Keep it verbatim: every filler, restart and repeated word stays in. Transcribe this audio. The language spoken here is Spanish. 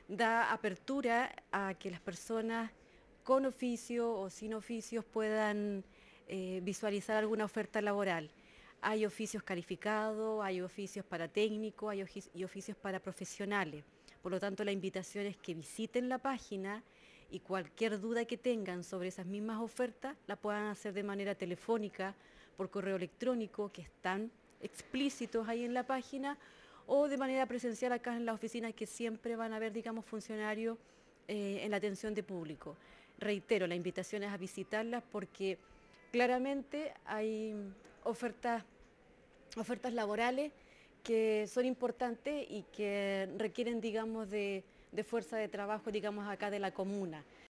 da apertura a que las personas con oficio o sin oficios puedan eh, visualizar alguna oferta laboral. Hay oficios calificados, hay oficios para técnicos, hay ofi- y oficios para profesionales. Por lo tanto, la invitación es que visiten la página y cualquier duda que tengan sobre esas mismas ofertas la puedan hacer de manera telefónica, por correo electrónico, que están explícitos ahí en la página, o de manera presencial acá en la oficina, que siempre van a haber, digamos, funcionarios eh, en la atención de público. Reitero, la invitación es a visitarlas porque claramente hay ofertas, ofertas laborales que son importantes y que requieren, digamos, de, de fuerza de trabajo, digamos, acá de la comuna.